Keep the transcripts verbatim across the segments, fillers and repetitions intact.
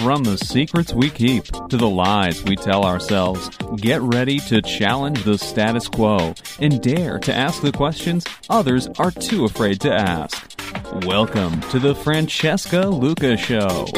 From the secrets we keep to the lies we tell ourselves, get ready to challenge the status quo and dare to ask the questions others are too afraid to ask. Welcome to the Francesca Luca Show.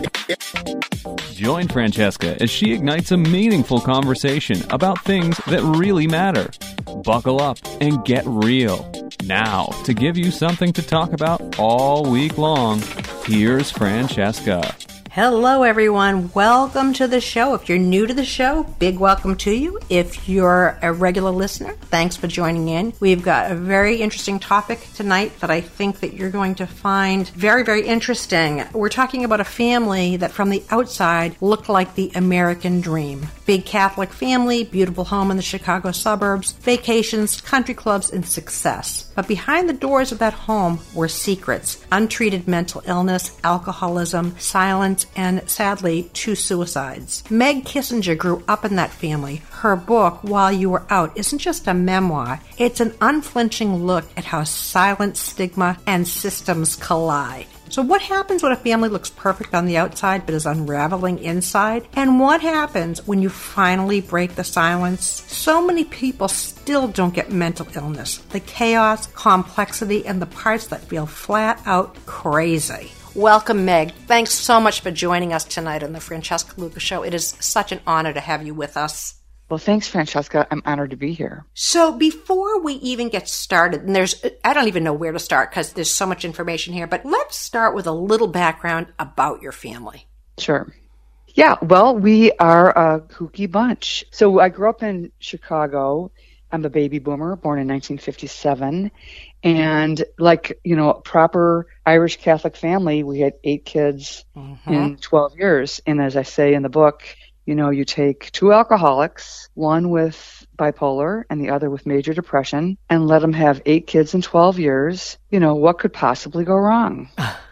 Join Francesca as she ignites a meaningful conversation about things that really matter. Buckle up and get real. Now, to give you something to talk about all week long, here's Francesca. Hello, everyone. Welcome to the show. If you're new to the show, big welcome to you. If you're a regular listener, thanks for joining in. We've got a very interesting topic tonight that I think that you're going to find very, very interesting. We're talking about a family that from the outside looked like the American dream. Big Catholic family, beautiful home in the Chicago suburbs, vacations, country clubs, and success. But behind the doors of that home were secrets, untreated mental illness, alcoholism, silence, and sadly, two suicides. Meg Kissinger grew up in that family. Her book, While You Were Out, isn't just a memoir. It's an unflinching look at how silence, stigma, and systems collide. So what happens when a family looks perfect on the outside but is unraveling inside? And what happens when you finally break the silence? So many people still don't get mental illness. The chaos, complexity, and the parts that feel flat out crazy. Welcome, Meg. Thanks so much for joining us tonight on the Francesca Luca Show. It is such an honor to have you with us. Well, thanks, Francesca. I'm honored to be here. So before we even get started, and there's, I don't even know where to start because there's so much information here, but let's start with a little background about your family. Sure. Yeah, well, we are a kooky bunch. So I grew up in Chicago. I'm a baby boomer, born in nineteen fifty-seven. And like, you know, a proper Irish Catholic family, we had eight kids mm-hmm. in twelve years. And as I say in the book, you know, you take two alcoholics, one with bipolar and the other with major depression, and let them have eight kids in twelve years. You know, what could possibly go wrong?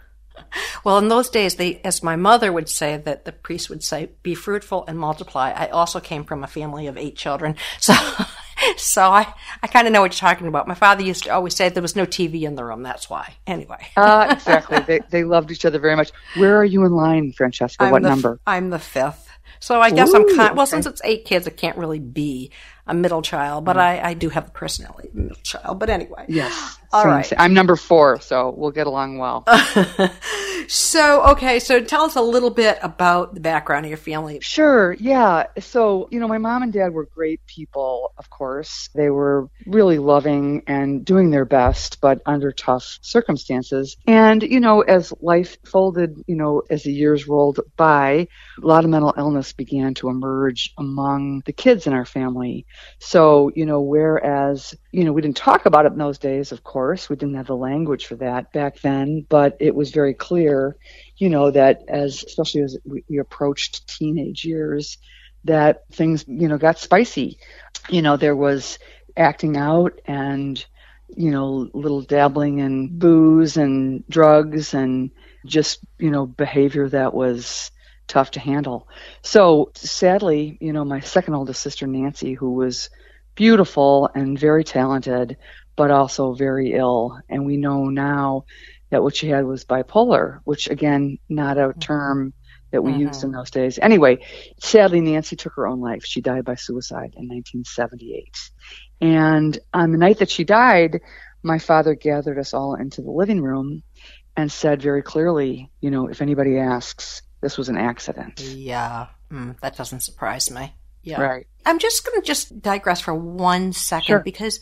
Well, in those days, they, as my mother would say, that the priest would say, be fruitful and multiply. I also came from a family of eight children. So so I, I kind of know what you're talking about. My father used to always say there was no T V in the room. That's why. Anyway. uh, exactly. They they loved each other very much. Where are you in line, Francesca? I'm what the, number? I'm the fifth. So I guess Ooh, I'm kind well, okay. since it's eight kids, it can't really be a middle child, but mm. I, I do have the personality of a middle child. But anyway. Yes. All same, right. Same. I'm number four, so we'll get along well. So, okay, so tell us a little bit about the background of your family. Sure, yeah. So, you know, my mom and dad were great people, of course. They were really loving and doing their best, but under tough circumstances. And, you know, as life folded, you know, as the years rolled by, a lot of mental illness began to emerge among the kids in our family. So, you know, whereas, you know, we didn't talk about it in those days, of course. We didn't have the language for that back then, but it was very clear, you know, that as, especially as we, we approached teenage years, that things, you know, got spicy. You know, there was acting out and, you know, little dabbling in booze and drugs and just, you know, behavior that was tough to handle. So sadly, you know, my second oldest sister, Nancy, who was beautiful and very talented, but also very ill. And we know now that what she had was bipolar, which again, not a term that we mm-hmm. used in those days. Anyway, sadly, Nancy took her own life. She died by suicide in nineteen seventy-eight. And on the night that she died, my father gathered us all into the living room and said very clearly, you know, if anybody asks, this was an accident. Yeah, mm, that doesn't surprise me. Yeah. Right. I'm just going to just digress for one second Sure. because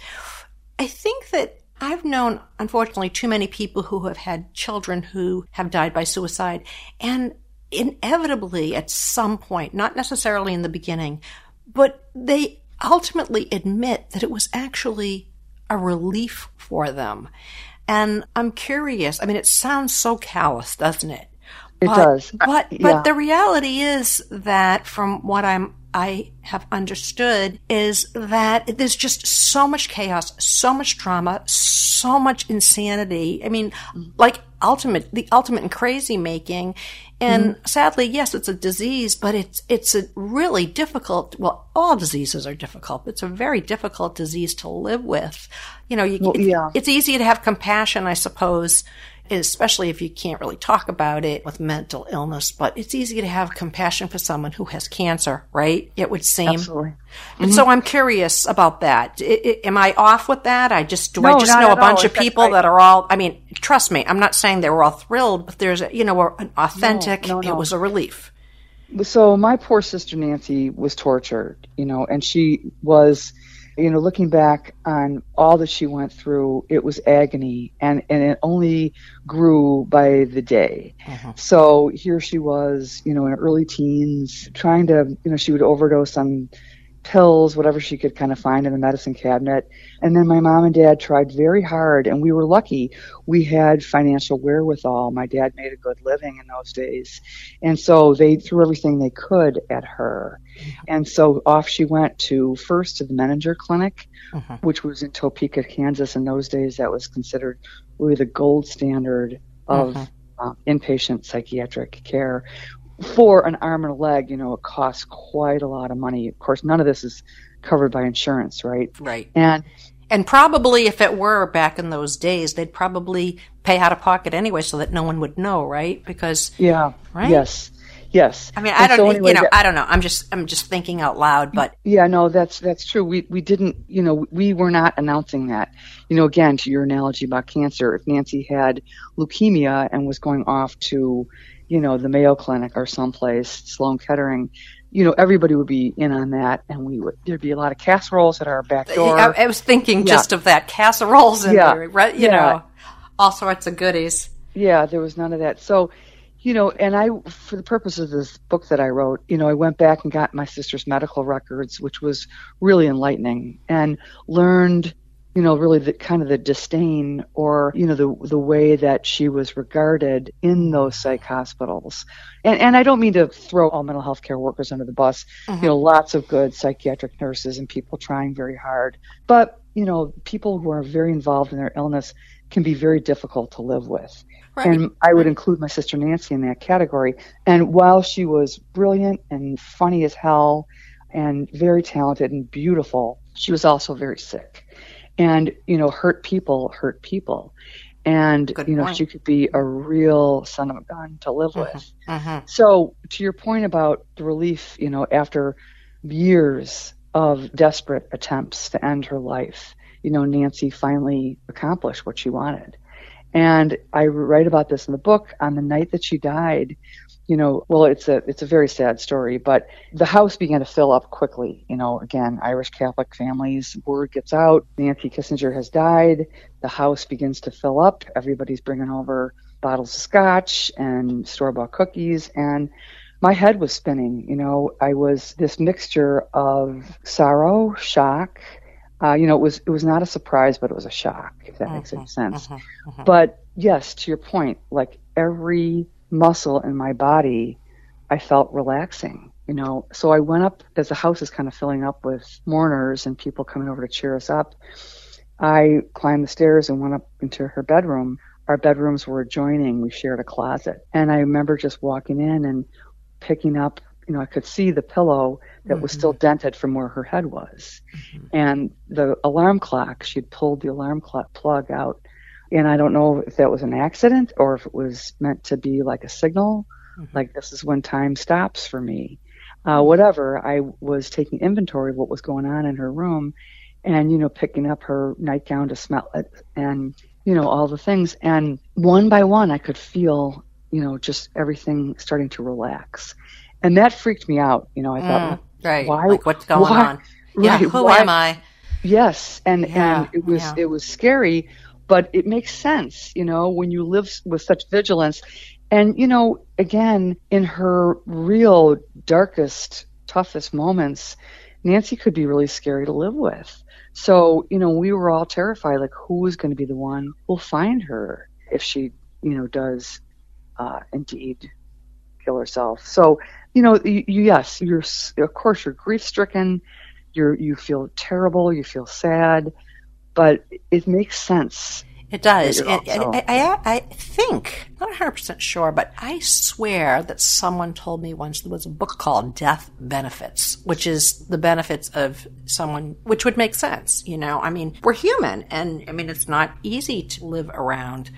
I think that I've known, unfortunately, too many people who have had children who have died by suicide. And inevitably, at some point, not necessarily in the beginning, but they ultimately admit that it was actually a relief for them. And I'm curious. I mean, it sounds so callous, doesn't it? It but, does. But, uh, yeah. but the reality is that from what I'm I have understood is that there's just so much chaos, so much drama, so much insanity. I mean, like ultimate, the ultimate in crazy making. And mm-hmm. sadly, yes, it's a disease, but it's, it's a really difficult, well, all diseases are difficult, but it's a very difficult disease to live with. You know, you, well, it's, yeah. it's easy to have compassion, I suppose, especially if you can't really talk about it with mental illness, but it's easy to have compassion for someone who has cancer, right? It would seem. Absolutely. And Mm-hmm. so I'm curious about that. I, I, am I off with that? I just, do No, I just not know a at bunch all. of That's people right. that are all, I mean, trust me, I'm not saying they were all thrilled, but there's a, you know, an authentic, No, no, no. it was a relief. So my poor sister Nancy was tortured, you know, and she was, you know, looking back on all that she went through, it was agony, and, and it only grew by the day. Mm-hmm. So here she was, you know, in her early teens, trying to, you know, she would overdose on pills, whatever she could kind of find in the medicine cabinet. And then my mom and dad tried very hard, and we were lucky. We had financial wherewithal. My dad made a good living in those days. And so they threw everything they could at her. Mm-hmm. And so off she went to first to the Menninger Clinic, mm-hmm. which was in Topeka, Kansas. In those days, that was considered really the gold standard of mm-hmm. uh, inpatient psychiatric care. For an arm and a leg, you know, it costs quite a lot of money. Of course, none of this is covered by insurance, right? Right. And and probably if it were back in those days, they'd probably pay out of pocket anyway so that no one would know, right? Because yeah, right? yes, yes. I mean, I and don't, so anyway, you know, that, I don't know. I'm just, I'm just thinking out loud, but yeah, no, that's that's true. We we didn't, you know, we were not announcing that. You know, again, to your analogy about cancer, if Nancy had leukemia and was going off to, you know, the Mayo Clinic or someplace, Sloan Kettering, you know, everybody would be in on that, and we would, there'd be a lot of casseroles at our back door. I, I was thinking yeah. just of that, casseroles and, yeah. the, right, you yeah. know, all sorts of goodies. Yeah, there was none of that. So, you know, and I, for the purpose of this book that I wrote, you know, I went back and got my sister's medical records, which was really enlightening, and learned, you know, really the kind of the disdain or, you know, the the way that she was regarded in those psych hospitals. And and I don't mean to throw all mental health care workers under the bus. Mm-hmm. You know, lots of good psychiatric nurses and people trying very hard. But, you know, people who are very involved in their illness can be very difficult to live with. Right. And I would include my sister Nancy in that category. And while she was brilliant and funny as hell and very talented and beautiful, she was also very sick. And, you know, hurt people hurt people. And, Good you know, point. she could be a real son of a gun to live mm-hmm. with. Mm-hmm. So to your point about the relief, you know, after years of desperate attempts to end her life, you know, Nancy finally accomplished what she wanted. And I write about this in the book. On the night that she died, you know, well, it's a it's a very sad story, but the house began to fill up quickly. You know, again, Irish Catholic families, word gets out, Nancy Kissinger has died. The house begins to fill up. Everybody's bringing over bottles of scotch and store-bought cookies, and my head was spinning. You know, I was this mixture of sorrow, shock. Uh, you know, it was it was not a surprise, but it was a shock, if that mm-hmm, makes any sense. Mm-hmm, mm-hmm. But yes, to your point, like every muscle in my body, I felt relaxing, you know. So I went up, as the house is kind of filling up with mourners and people coming over to cheer us up, I climbed the stairs and went up into her bedroom. Our bedrooms were adjoining. We shared a closet. And I remember just walking in and picking up, you know, I could see the pillow that mm-hmm. was still dented from where her head was. Mm-hmm. And the alarm clock, she had pulled the alarm clock plug out. And I don't know if that was an accident or if it was meant to be like a signal, mm-hmm. like this is when time stops for me. Uh, whatever, I was taking inventory of what was going on in her room and, you know, picking up her nightgown to smell it and, you know, all the things. And one by one, I could feel, you know, just everything starting to relax. And that freaked me out. You know, I thought, mm, right. why? Like, what's going why, on? Yeah, right, who why? am I? Yes, and yeah, and it was yeah. it was scary, but it makes sense, you know, when you live with such vigilance. And, you know, again, in her real darkest, toughest moments, Nancy could be really scary to live with. So, you know, we were all terrified, like, who is going to be the one who'll find her if she, you know, does uh, indeed kill herself. So, you know, you, yes, you're, of course, you're grief-stricken, you're, you feel terrible, you feel sad, but it makes sense. It does. It, also, I, I, I think, not one hundred percent sure, but I swear that someone told me once there was a book called Death Benefits, which is the benefits of someone, which would make sense, you know. I mean, we're human, and I mean, it's not easy to live around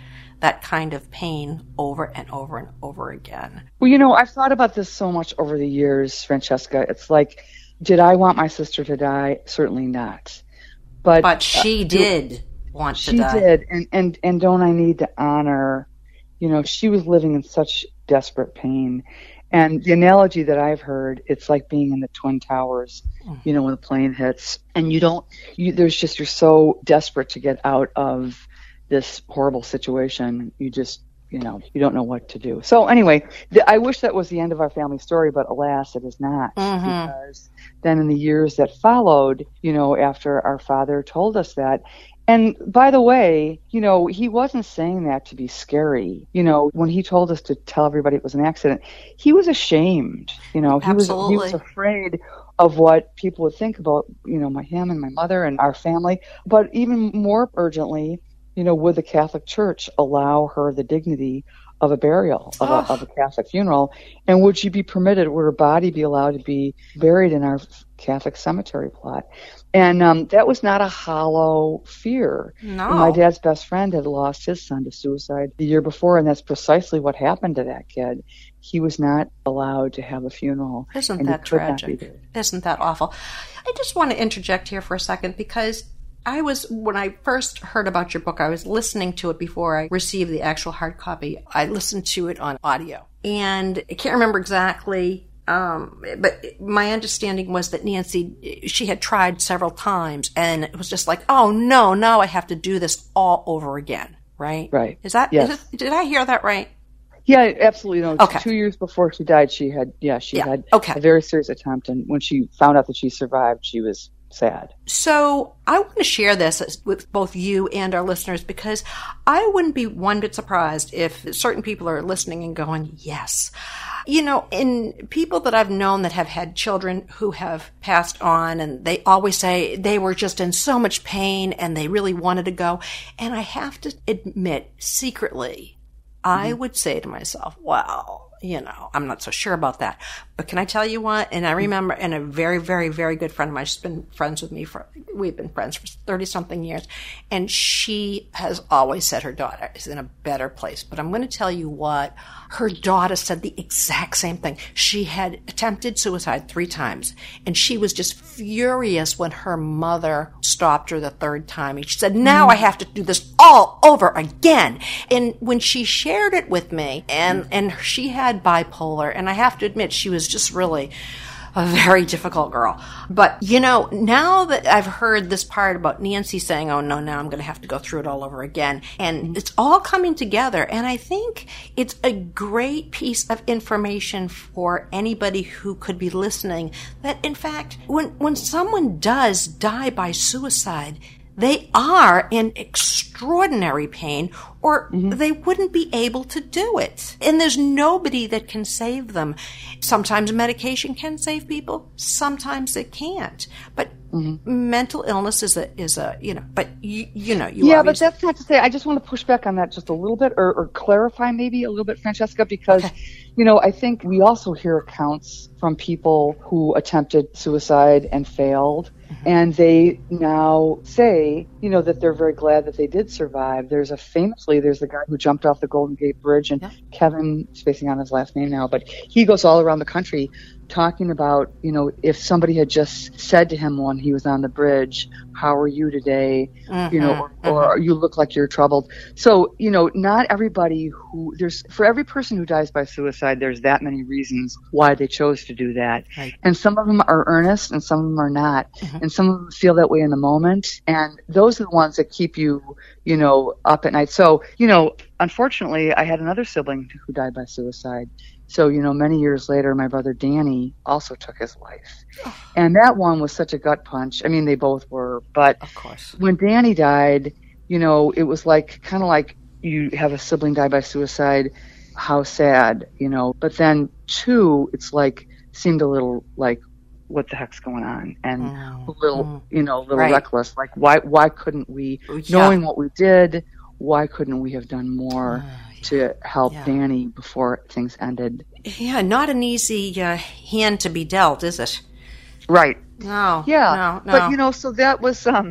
that kind of pain over and over and over again. Well, you know, I've thought about this so much over the years, Francesca. It's like, did I want my sister to die? Certainly not. But, but she uh, did want she to die. She did. And, and, and don't I need to honor, you know, she was living in such desperate pain. And the analogy that I've heard, it's like being in the Twin Towers, you know, when the plane hits, and you don't, you, there's just, you're so desperate to get out of this horrible situation. You just, you know, you don't know what to do. So anyway, the, I wish that was the end of our family story, but alas, it is not. Mm-hmm. Because then in the years that followed, you know, after our father told us that, and by the way, you know, he wasn't saying that to be scary. You know, when he told us to tell everybody it was an accident, he was ashamed. You know, he Absolutely. was he was afraid of what people would think about, you know, my him and my mother and our family. But even more urgently, you know, would the Catholic Church allow her the dignity of a burial, of, oh. a, of a Catholic funeral? And would she be permitted, would her body be allowed to be buried in our Catholic cemetery plot? And um, that was not a hollow fear. No. And my dad's best friend had lost his son to suicide the year before, and that's precisely what happened to that kid. He was not allowed to have a funeral. Isn't that tragic? Isn't that awful? I just want to interject here for a second, because I was, when I first heard about your book, I was listening to it before I received the actual hard copy. I listened to it on audio. And I can't remember exactly, um, but my understanding was that Nancy, she had tried several times, and it was just like, oh, no, now I have to do this all over again, right? Right. Is that, yes. is it, did I hear that right? Yeah, absolutely. No, okay. Two years before she died, she had, yeah, she yeah. had okay. a very serious attempt. And when she found out that she survived, she was sad. So I want to share this with both you and our listeners, because I wouldn't be one bit surprised if certain people are listening and going, yes. You know, in people that I've known that have had children who have passed on, and they always say they were just in so much pain and they really wanted to go. And I have to admit, secretly, I mm-hmm. would say to myself, wow, you know, I'm not so sure about that. But can I tell you what? And I remember, and a very, very, very good friend of mine, she's been friends with me for, we've been friends for thirty-something years. And she has always said her daughter is in a better place. But I'm going to tell you what, her daughter said the exact same thing. She had attempted suicide three times. And she was just furious when her mother stopped her the third time. And she said, now I have to do this all over again. And when she shared it with me, and, and she had bipolar, and I have to admit, she was just really a very difficult girl. But, you know, now that I've heard this part about Nancy saying, oh, no, now I'm going to have to go through it all over again, and it's all coming together, and I think it's a great piece of information for anybody who could be listening, that, in fact, when, when someone does die by suicide, they are in extraordinary pain, or mm-hmm. they wouldn't be able to do it. And there's nobody that can save them. Sometimes medication can save people. Sometimes it can't. But mm-hmm. mental illness is a, is a, you know, but you, you know, you Yeah, obviously... but that's not to say, I just want to push back on that just a little bit, or, or clarify maybe a little bit, Francesca, because, okay. you know, I think we also hear accounts from people who attempted suicide and failed. And they now say, you know, that they're very glad that they did survive. There's a famously, there's the guy who jumped off the Golden Gate Bridge, and yeah. Kevin, spacing on his last name now, but he goes all around the country talking about, you know, if somebody had just said to him when he was on the bridge, how are you today? Mm-hmm, you know, or, or you look like you're troubled. So, you know, not everybody who, there's, for every person who dies by suicide, there's that many reasons why they chose to do that. Right. And some of them are earnest and some of them are not. Mm-hmm. And some of them feel that way in the moment. And those are the ones that keep you, you know, up at night. So, you know, unfortunately, I had another sibling who died by suicide. So, you know, many years later, my brother Danny also took his life. Oh. And that one was such a gut punch. I mean, they both were. But of course, when Danny died, you know, it was like kind of like you have a sibling die by suicide. How sad, you know. But then, two, it's like seemed a little like, what the heck's going on? And mm. a little, mm. you know, a little right. reckless. Like, why, why couldn't we, yeah. knowing what we did, why couldn't we have done more? Uh. to help yeah. Danny before things ended. Yeah, not an easy uh, hand to be dealt, is it? Right. No. Yeah. No, no. But, you know, so that was, um,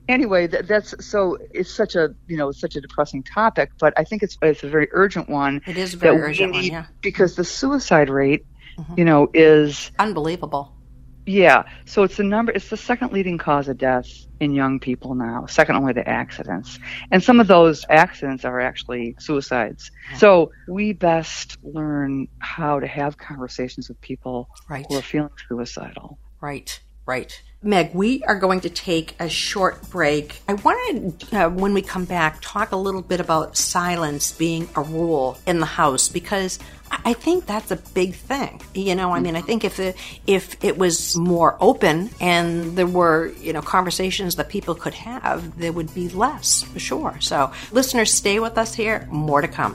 anyway, that, that's so it's such a you know such a depressing topic, but I think it's it's a very urgent one. It is a very that urgent we need, one, yeah. Because the suicide rate, Mm-hmm. you know, is unbelievable. Yeah, so it's the number. It's the second leading cause of death in young people now, second only to accidents. And some of those accidents are actually suicides. Yeah. So we best learn how to have conversations with people right. who are feeling suicidal. Right, right. Meg, we are going to take a short break. I want to, uh, when we come back, talk a little bit about silence being a rule in the house, because I think that's a big thing. You know, I mean, I think if the, if it was more open and there were, you know, conversations that people could have, there would be less, for sure. So listeners, stay with us here. More to come.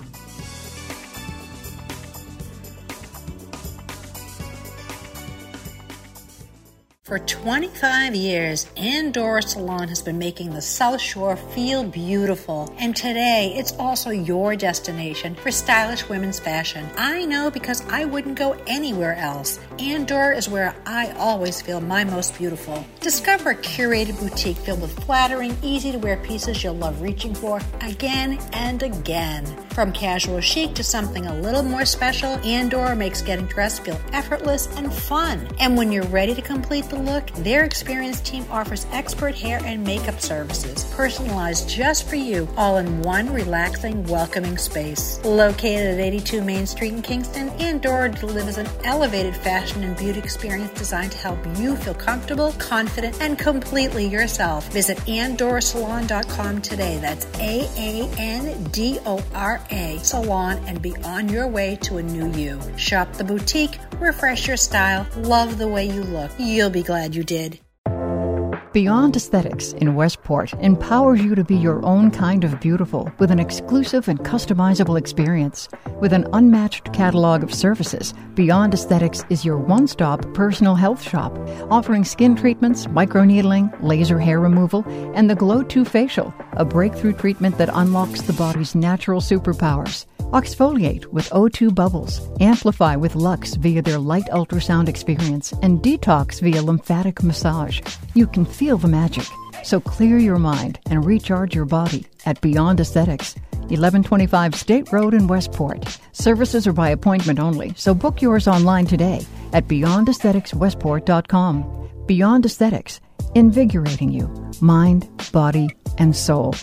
For twenty-five years, Andorra Salon has been making the South Shore feel beautiful. And today, it's also your destination for stylish women's fashion. I know because I wouldn't go anywhere else. Andorra is where I always feel my most beautiful. Discover a curated boutique filled with flattering, easy-to-wear pieces you'll love reaching for again and again. From casual chic to something a little more special, Andorra makes getting dressed feel effortless and fun. And when you're ready to complete the look, their experienced team offers expert hair and makeup services, personalized just for you, all in one relaxing, welcoming space. Located at eighty-two Main Street in Kingston, Andorra delivers an elevated fashion and beauty experience designed to help you feel comfortable, confident, and completely yourself. Visit andorra salon dot com today. That's A A N D O R A Salon, and be on your way to a new you. Shop the boutique, refresh your style, love the way you look. You'll be glad you did. Beyond Aesthetics in Westport empowers you to be your own kind of beautiful with an exclusive and customizable experience. With an unmatched catalog of services, Beyond Aesthetics is your one-stop personal health shop, offering skin treatments, microneedling, laser hair removal, and the Glow two Facial, a breakthrough treatment that unlocks the body's natural superpowers. Exfoliate with O two Bubbles, amplify with Lux via their light ultrasound experience, and detox via lymphatic massage. You can feel the magic, so clear your mind and recharge your body at Beyond Aesthetics, eleven twenty-five State Road in Westport. Services are by appointment only, so book yours online today at beyond aesthetics westport dot com. Beyond Aesthetics, invigorating you, mind, body, and soul.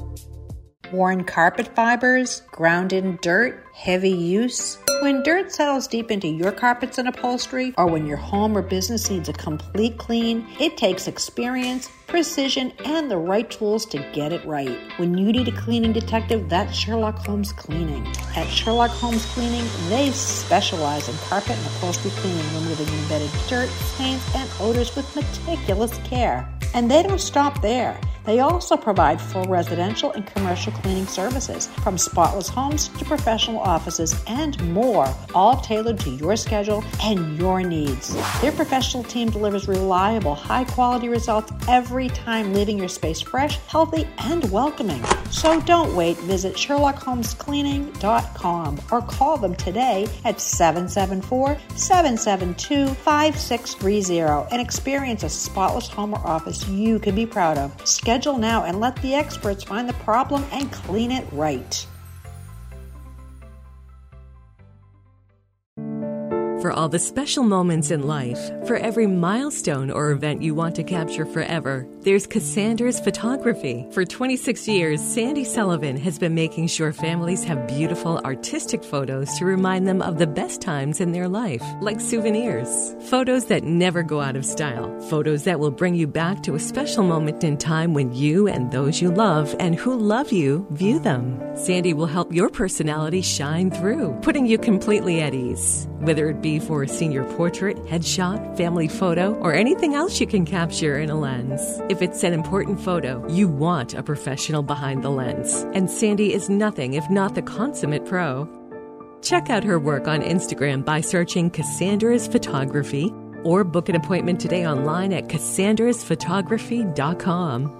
Worn carpet fibers, ground in dirt, heavy use. When dirt settles deep into your carpets and upholstery, or when your home or business needs a complete clean, it takes experience, precision, and the right tools to get it right. When you need a cleaning detective, that's Sherlock Holmes Cleaning. At Sherlock Holmes Cleaning, they specialize in carpet and upholstery cleaning, removing embedded dirt, stains, and odors with meticulous care. And they don't stop there. They also provide full residential and commercial cleaning services, from spotless homes to professional offices and more, all tailored to your schedule and your needs. Their professional team delivers reliable, high-quality results every time, leaving your space fresh, healthy, and welcoming. So don't wait. Visit sherlock holmes cleaning dot com or call them today at seven seven four, seven seven two, five six three zero and experience a spotless home or office you can be proud of. Schedule now and let the experts find the problem and clean it right. For all the special moments in life, for every milestone or event you want to capture forever, there's Cassandra's Photography. For twenty-six years, Sandy Sullivan has been making sure families have beautiful, artistic photos to remind them of the best times in their life, like souvenirs. Photos that never go out of style. Photos that will bring you back to a special moment in time when you and those you love and who love you view them. Sandy will help your personality shine through, putting you completely at ease. Whether it be for a senior portrait, headshot, family photo, or anything else you can capture in a lens. If it's an important photo, you want a professional behind the lens. And Sandy is nothing if not the consummate pro. Check out her work on Instagram by searching Cassandra's Photography, or book an appointment today online at cassandras photography dot com.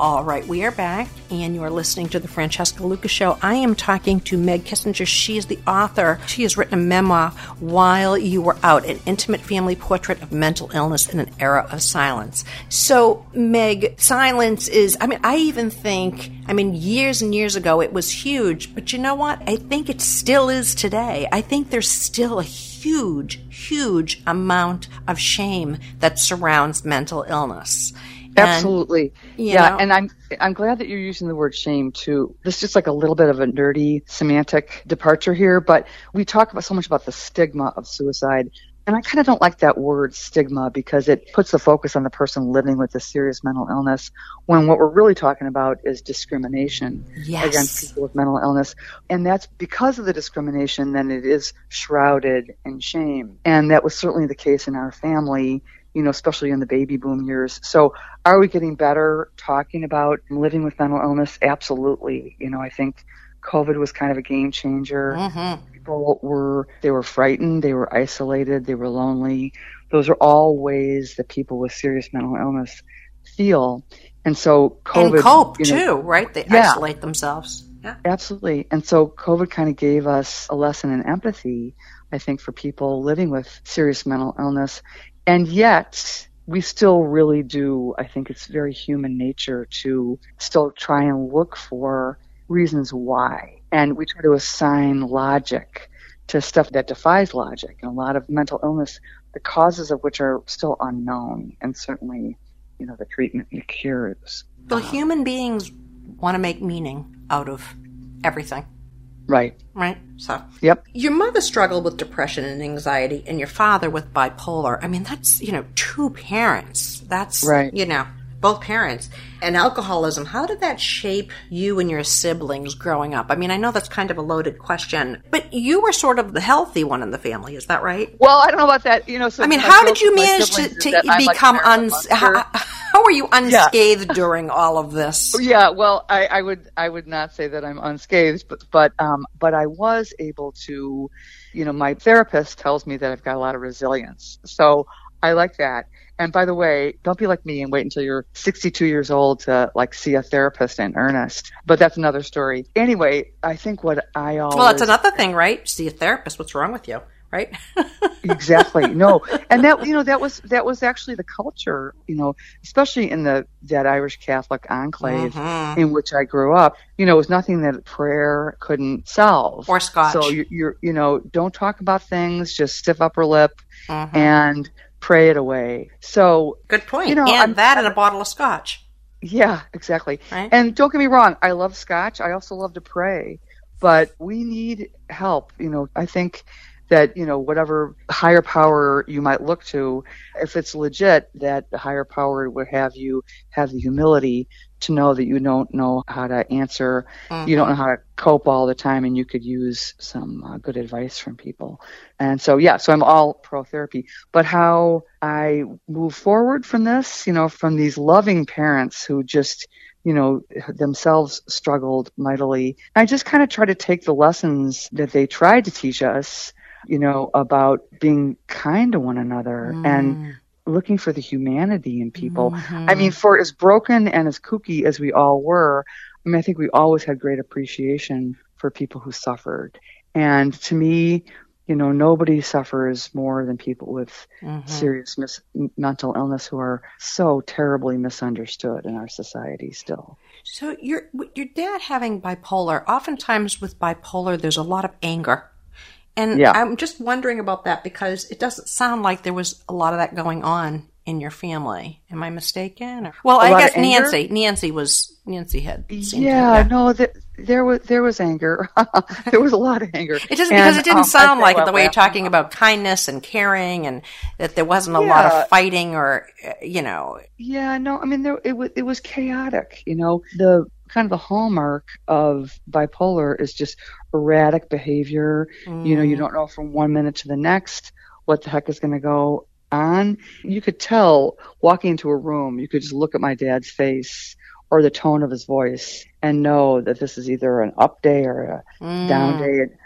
All right, we are back, and you are listening to The Francesca Lucas Show. I am talking to Meg Kissinger. She is the author. She has written a memoir, While You Were Out, an intimate family portrait of mental illness in an era of silence. So, Meg, silence is, I mean, I even think, I mean, years and years ago it was huge, but you know what? I think it still is today. I think there's still a huge, huge amount of shame that surrounds mental illness. Absolutely. And, yeah. know, and I'm I'm glad that you're using the word shame too. This is just like a little bit of a nerdy semantic departure here, but we talk about so much about the stigma of suicide. And I kind of don't like that word stigma because it puts the focus on the person living with a serious mental illness when what we're really talking about is discrimination yes. against people with mental illness. And that's because of the discrimination, then it is shrouded in shame. And that was certainly the case in our family, you know, especially in the baby boom years. So are we getting better talking about living with mental illness? Absolutely. You know, I think COVID was kind of a game changer. Mm-hmm. People were, they were frightened, they were isolated, they were lonely. Those are all ways that people with serious mental illness feel. And so COVID. And cope you know, too, right? They yeah, isolate themselves. Yeah. Absolutely. And so COVID kind of gave us a lesson in empathy, I think, for people living with serious mental illness. And yet, we still really do, I think it's very human nature to still try and look for reasons why. And we try to assign logic to stuff that defies logic. And a lot of mental illness, the causes of which are still unknown, and certainly, you know, the treatment and the cures. Well, human beings want to make meaning out of everything. Right. Right? So, yep. Your mother struggled with depression and anxiety, and your father with bipolar. I mean, that's, you know, two parents. That's, right. you know, both parents. And alcoholism, how did that shape you and your siblings growing up? I mean, I know that's kind of a loaded question, but you were sort of the healthy one in the family. Is that right? Well, I don't know about that. You know, so I mean, how did you manage to, to become uns? How, how were you unscathed yeah. during all of this? Yeah, well, I, I would I would not say that I'm unscathed, but but um but I was able to, you know, my therapist tells me that I've got a lot of resilience, so I like that. And by the way, don't be like me and wait until you're sixty-two years old to like see a therapist in earnest. But that's another story. Anyway, I think what I always well, that's another thing, right? See a therapist. What's wrong with you? Right? Exactly. No. And that, you know, that was, that was actually the culture, you know, especially in the, that Irish Catholic enclave mm-hmm. in which I grew up, you know, it was nothing that prayer couldn't solve. Or scotch. So you, you're, you know, don't talk about things, just stiff upper lip mm-hmm. and pray it away. So. Good point. You know, and I'm, that and a bottle of scotch. Yeah, exactly. Right? And don't get me wrong. I love scotch. I also love to pray, but we need help. You know, I think that, you know, whatever higher power you might look to, if it's legit, that the higher power would have you have the humility to know that you don't know how to answer, mm-hmm. you don't know how to cope all the time, and you could use some uh, good advice from people. And so, yeah, so I'm all pro-therapy. But how I move forward from this, you know, from these loving parents who just, you know, themselves struggled mightily, I just kind of try to take the lessons that they tried to teach us, you know, about being kind to one another mm. and looking for the humanity in people. Mm-hmm. I mean, for as broken and as kooky as we all were, I mean, I think we always had great appreciation for people who suffered. And to me, you know, nobody suffers more than people with mm-hmm. serious mis- mental illness who are so terribly misunderstood in our society still. So your your dad having bipolar, oftentimes with bipolar, there's a lot of anger. And yeah. I'm just wondering about that because it doesn't sound like there was a lot of that going on in your family. Am I mistaken? Or, well, I guess Nancy. Nancy was Nancy had. Seen yeah, yeah, no, the, there was there was anger. There was a lot of anger. It just because it didn't um, sound like it the way you're talking about kindness and caring, and that there wasn't a yeah. lot of fighting or you know. Yeah, no, I mean there it was it was chaotic. You know, the kind of the hallmark of bipolar is just erratic behavior. Mm. You know, you don't know from one minute to the next what the heck is going to go on. You could tell walking into a room, you could just look at my dad's face or the tone of his voice and know that this is either an up day or a mm. down day.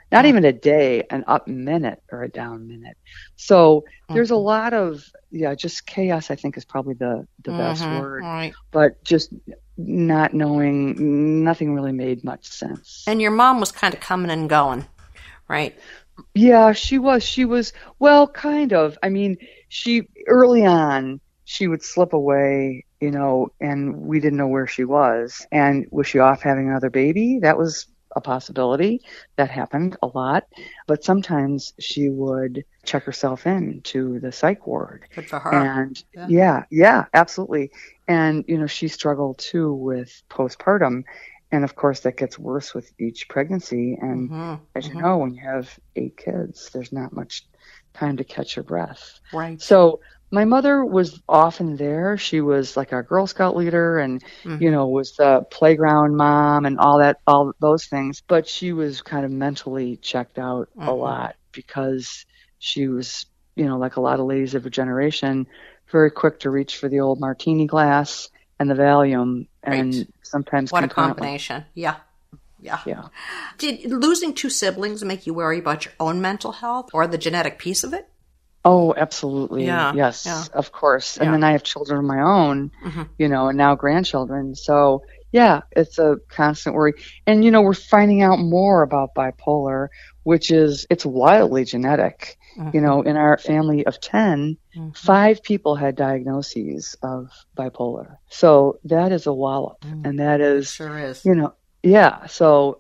not even a day, an up minute or a down minute. So there's a lot of, yeah, just chaos, I think, is probably the, the mm-hmm. best word. Right. But just not knowing, nothing really made much sense. And your mom was kind of coming and going, right? Yeah, she was. She was, well, kind of. I mean, she, early on, she would slip away, you know, and we didn't know where she was. And was she off having another baby? That was a possibility. That happened a lot. But sometimes she would check herself in to the psych ward. Good for her. And yeah, yeah, yeah, absolutely. And, you know, she struggled too with postpartum. And of course, that gets worse with each pregnancy. And mm-hmm, as mm-hmm. you know, when you have eight kids, there's not much time to catch your breath. Right. So my mother was often there. She was like our Girl Scout leader and, mm-hmm. you know, was the playground mom and all that, all those things. But she was kind of mentally checked out mm-hmm. a lot because she was, you know, like a lot of ladies of her generation, very quick to reach for the old martini glass and the Valium. And right. sometimes what a combination. Yeah. Yeah. Yeah. Did losing two siblings make you worry about your own mental health or the genetic piece of it? Oh, absolutely. Yeah. Yes, yeah. of course. And yeah. then I have children of my own, mm-hmm. you know, and now grandchildren. So yeah, it's a constant worry. And, you know, we're finding out more about bipolar, which is, it's wildly genetic. Mm-hmm. You know, in our family of ten, mm-hmm. five people had diagnoses of bipolar. So that is a wallop. Mm-hmm. And that is, it sure is. You know, yeah. So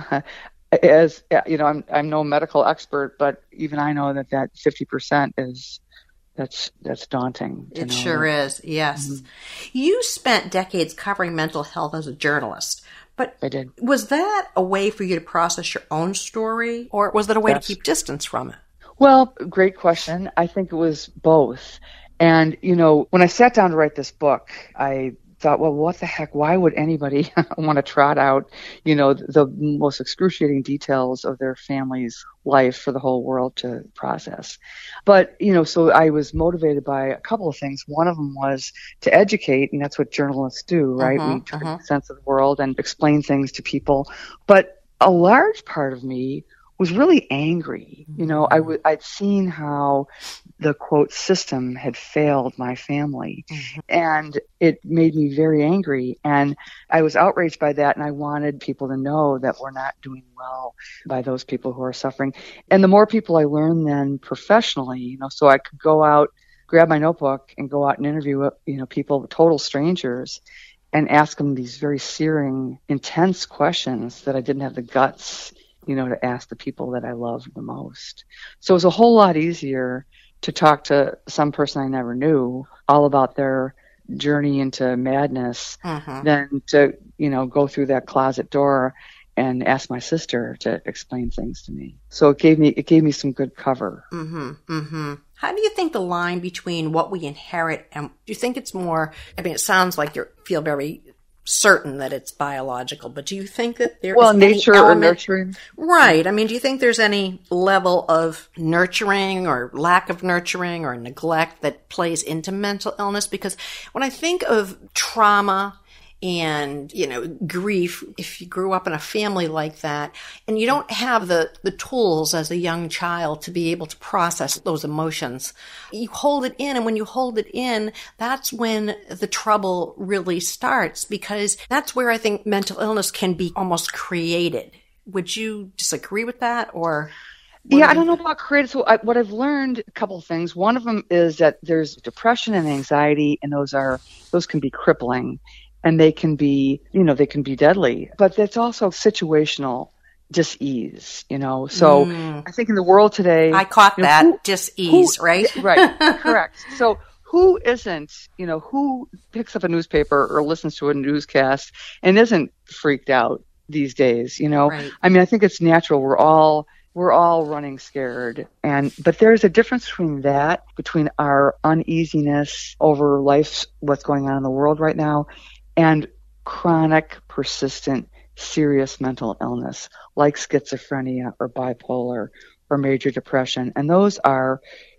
as you know, I'm I'm no medical expert, but even I know that that fifty percent is that's that's daunting. It sure that. is. Yes, mm-hmm. You spent decades covering mental health as a journalist, but I did. Was that a way for you to process your own story, or was that a way yes. to keep distance from it? Well, great question. I think it was both. And you know, when I sat down to write this book, I thought, well, what the heck? Why would anybody want to trot out, you know, the most excruciating details of their family's life for the whole world to process? But, you know, so I was motivated by a couple of things. One of them was to educate, and that's what journalists do, right? Uh-huh, we try uh-huh. to make sense of the world and explain things to people. But a large part of me was really angry. You know, I w- I'd seen how the, quote, system had failed my family. Mm-hmm. And it made me very angry. And I was outraged by that. And I wanted people to know that we're not doing well by those people who are suffering. And the more people I learned then professionally, you know, so I could go out, grab my notebook and go out and interview, you know, people, total strangers, and ask them these very searing, intense questions that I didn't have the guts, you know, to ask the people that I loved the most. So it was a whole lot easier to talk to some person I never knew all about their journey into madness uh-huh. than to, you know, go through that closet door and ask my sister to explain things to me. So it gave me, it gave me some good cover. Mm-hmm. Mm-hmm. How do you think the line between what we inherit and do you think it's more, I mean, it sounds like you feel very certain that it's biological, but do you think that there well, is nature any element, or nurturing? Right. I mean, do you think there's any level of nurturing or lack of nurturing or neglect that plays into mental illness? Because when I think of trauma and, you know, grief, if you grew up in a family like that and you don't have the, the tools as a young child to be able to process those emotions, you hold it in. And when you hold it in, that's when the trouble really starts, because that's where I think mental illness can be almost created. Would you disagree with that? Or yeah, I don't know about creative. So I, what I've learned, a couple of things. One of them is that there's depression and anxiety, and those are, those can be crippling. And they can be, you know, they can be deadly, but that's also situational dis-ease, you know. So mm. I think in the world today, I caught you know, that who, dis-ease, who, right? Right, correct. So who isn't, you know, who picks up a newspaper or listens to a newscast and isn't freaked out these days, you know? Right. I mean, I think it's natural. We're all we're all running scared, and but there's a difference between that, between our uneasiness over life, what's going on in the world right now, and chronic, persistent, serious mental illness like schizophrenia or bipolar or major depression. And those are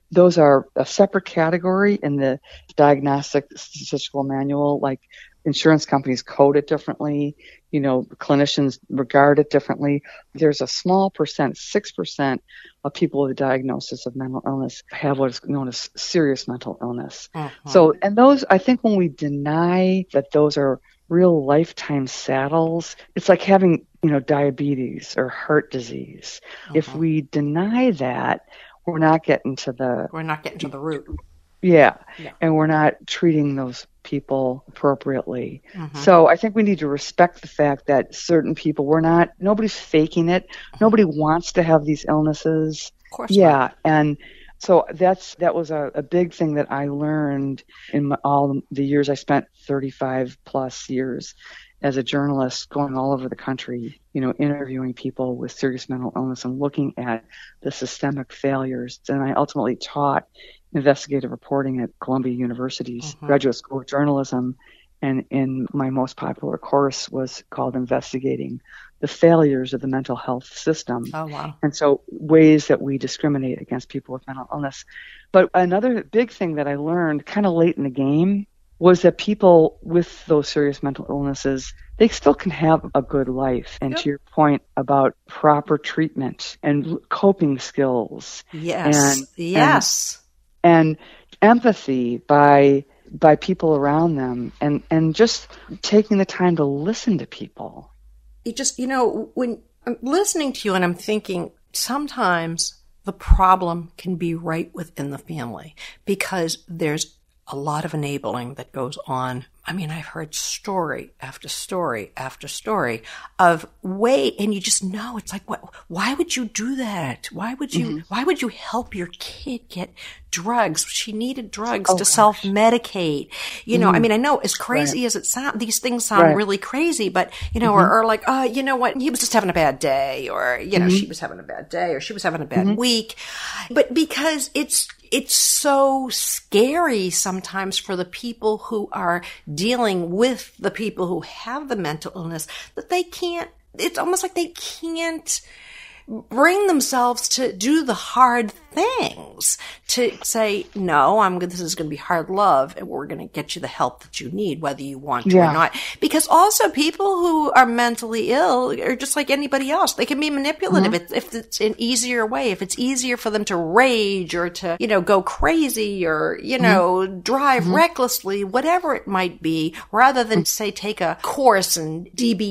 those are a separate category in the Diagnostic Statistical Manual. Like insurance companies code it differently, you know, clinicians regard it differently. There's a small percent, six percent of people with a diagnosis of mental illness have what is known as serious mental illness. Uh-huh. So, and those, I think when we deny that those are real lifetime saddles, it's like having, you know, diabetes or heart disease. Uh-huh. If we deny that, we're not getting to the... We're not getting to the root. Yeah. yeah. And we're not treating those people appropriately. Mm-hmm. So I think we need to respect the fact that certain people, we're not, nobody's faking it. Mm-hmm. Nobody wants to have these illnesses. Of course Yeah. not. And so that's, that was a, a big thing that I learned in my, all the years I spent, thirty-five plus years as a journalist, going all over the country, you know, interviewing people with serious mental illness and looking at the systemic failures. And I ultimately taught investigative reporting at Columbia University's mm-hmm. Graduate School of Journalism. And in my most popular course was called Investigating the Failures of the Mental Health System. Oh, wow. And so ways that we discriminate against people with mental illness. But another big thing that I learned kind of late in the game was that people with those serious mental illnesses, they still can have a good life. And yep. to your point about proper treatment and coping skills. Yes. And, yes. And, and empathy by by people around them, and, and just taking the time to listen to people. You just, you know, when I'm listening to you and I'm thinking, sometimes the problem can be right within the family because there's a lot of enabling that goes on. I mean, I've heard story after story after story of wait, and you just know it's like, what? Why would you do that? Why would you? Mm-hmm. Why would you help your kid get drugs? She needed drugs oh, to gosh. self-medicate. You know, mm-hmm. I mean, I know as crazy right. as it sounds, these things sound right. really crazy, but you know, mm-hmm. or, or like, oh, you know what? He was just having a bad day, or you know, mm-hmm. she was having a bad day, or she was having a bad mm-hmm. week. But because it's it's so scary sometimes for the people who are dealing with the people who have the mental illness that they can't, it's almost like they can't bring themselves to do the hard things, to say, no, I'm this is going to be hard love, and we're going to get you the help that you need, whether you want to yeah. or not. Because also people who are mentally ill are just like anybody else. They can be manipulative mm-hmm. if it's an easier way, if it's easier for them to rage or to, you know, go crazy or, you know, mm-hmm. drive mm-hmm. recklessly, whatever it might be, rather than say take a course in D B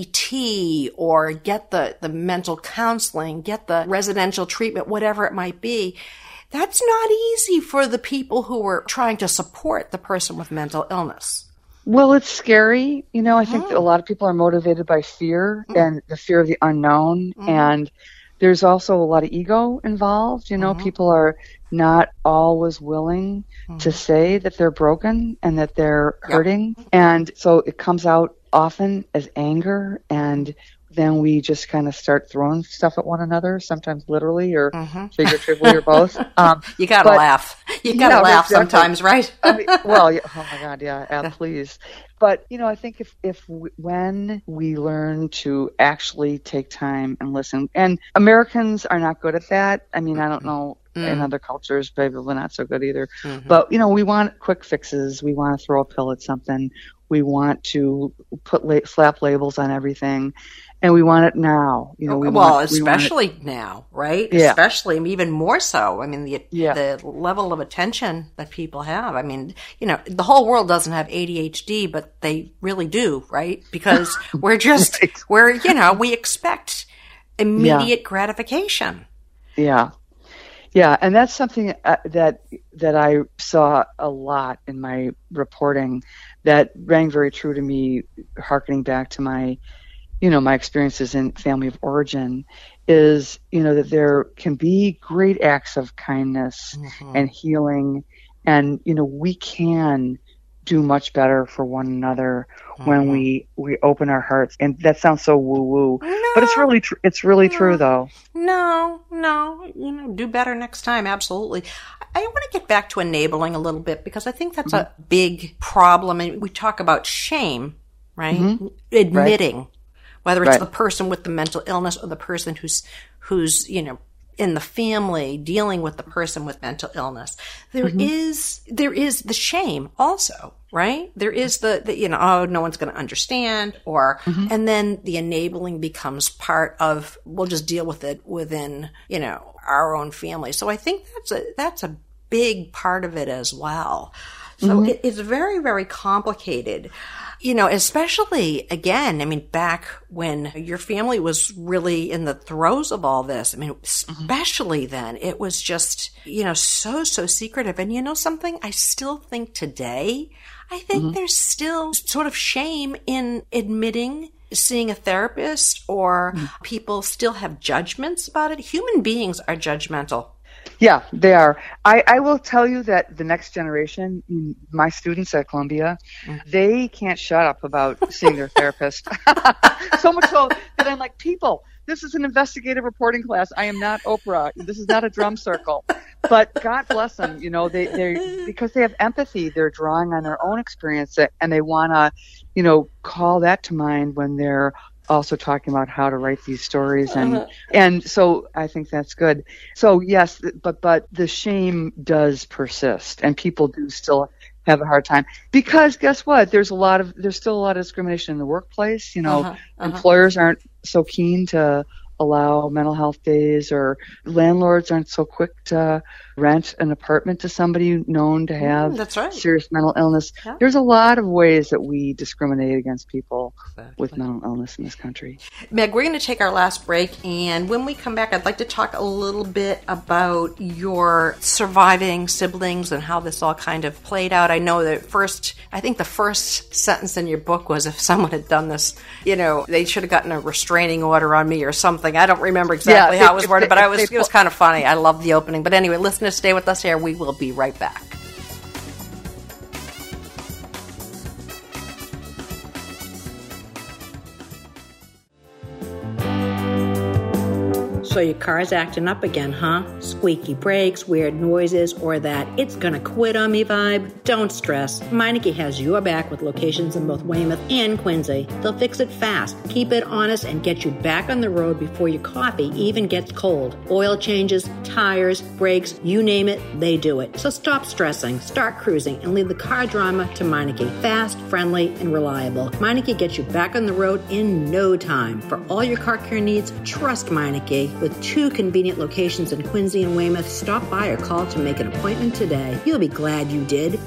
T or get the, the mental counseling, get the residential treatment, whatever it might be. That's not easy for the people who are trying to support the person with mental illness. Well, it's scary. You know, I think mm. that a lot of people are motivated by fear mm. and the fear of the unknown. Mm. And there's also a lot of ego involved. You know, mm. people are not always willing mm. to say that they're broken and that they're yep. hurting. And so it comes out often as anger, and then we just kind of start throwing stuff at one another, sometimes literally or mm-hmm. figuratively or both. Um, you gotta but, laugh. You gotta yeah, laugh exactly. sometimes, right? I mean, well, yeah, oh my God, yeah, uh, please. But, you know, I think if, if we, when we learn to actually take time and listen, and Americans are not good at that. I mean, I don't know mm. in other cultures, maybe we're not so good either. Mm-hmm. But, you know, we want quick fixes. We want to throw a pill at something. We want to put la- slap labels on everything. And we want it now, you know. We well, want, especially we want now, right? Yeah. Especially, even more so. I mean, the yeah. the level of attention that people have. I mean, you know, the whole world doesn't have A D H D, but they really do, right? Because we're just, right. we're, you know, we expect immediate yeah. gratification. Yeah. Yeah, and that's something uh, that that I saw a lot in my reporting that rang very true to me, hearkening back to my you know, my experiences in family of origin, is, you know, that there can be great acts of kindness mm-hmm. and healing. And, you know, we can do much better for one another mm-hmm. when we, we open our hearts. And that sounds so woo woo, no, but it's really, tr- it's really no, true though. No, no, you know, do better next time. Absolutely. I want to get back to enabling a little bit, because I think that's mm-hmm. a big problem. And we talk about shame, right? Mm-hmm. Admitting. Right. Whether it's right. the person with the mental illness or the person who's, who's, you know, in the family dealing with the person with mental illness, there mm-hmm. is there is the shame also, right? There is the, the you know, oh, no one's going to understand, or mm-hmm. and then the enabling becomes part of, we'll just deal with it within, you know, our own family. So I think that's a that's a big part of it as well. So mm-hmm. it, it's very, very complicated. You know, especially, again, I mean, back when your family was really in the throes of all this. I mean, especially mm-hmm. then, it was just, you know, so, so secretive. And you know something? I still think today, I think mm-hmm. there's still sort of shame in admitting seeing a therapist, or mm-hmm. people still have judgments about it. Human beings are judgmental. Yeah, they are. I, I will tell you that the next generation, my students at Columbia, mm. they can't shut up about seeing their therapist. So much so that I'm like, people, this is an investigative reporting class. I am not Oprah. This is not a drum circle. But God bless them, you know, they they because they have empathy. They're drawing on their own experience, and they want to, you know, call that to mind when they're also talking about how to write these stories. And uh-huh. and so I think that's good. So yes, but but the shame does persist, and people do still have a hard time, because guess what? There's a lot of there's still a lot of discrimination in the workplace. You know, uh-huh. Uh-huh. Employers aren't so keen to allow mental health days, or landlords aren't so quick to rent an apartment to somebody known to have mm, that's right. serious mental illness. Yeah. There's a lot of ways that we discriminate against people exactly. with mental illness in this country. Meg, we're going to take our last break, and when we come back, I'd like to talk a little bit about your surviving siblings and how this all kind of played out. I know that first, I think the first sentence in your book was, if someone had done this, you know, they should have gotten a restraining order on me or something. I don't remember exactly yeah, how it was worded, but I was, it was kind of funny. I love the opening. But anyway, listeners, stay with us here. We will be right back. So your car's acting up again, huh? Squeaky brakes, weird noises, or that it's gonna quit on me vibe? Don't stress. Meineke has your back with locations in both Weymouth and Quincy. They'll fix it fast, keep it honest, and get you back on the road before your coffee even gets cold. Oil changes, tires, brakes, you name it, they do it. So stop stressing, start cruising, and leave the car drama to Meineke. Fast, friendly, and reliable. Meineke gets you back on the road in no time. For all your car care needs, trust Meineke. With two convenient locations in Quincy and Weymouth, stop by or call to make an appointment today. You'll be glad you did.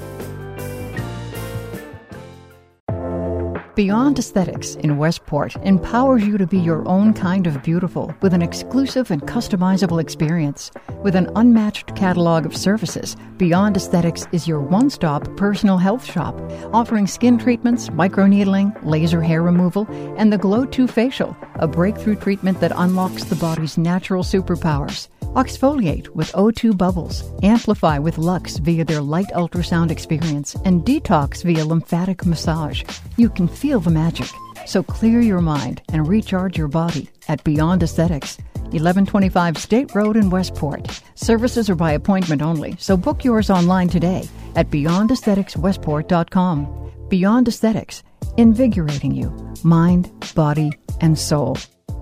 Beyond Aesthetics in Westport empowers you to be your own kind of beautiful with an exclusive and customizable experience. With an unmatched catalog of services, Beyond Aesthetics is your one-stop personal health shop, offering skin treatments, microneedling, laser hair removal, and the Glow two facial, a breakthrough treatment that unlocks the body's natural superpowers. Exfoliate with O two Bubbles, amplify with Lux via their light ultrasound experience, and detox via lymphatic massage. You can feel the magic, so clear your mind and recharge your body at Beyond Aesthetics, eleven twenty-five State Road in Westport. Services are by appointment only, so book yours online today at beyond aesthetics westport dot com. Beyond Aesthetics, invigorating you, mind, body, and soul.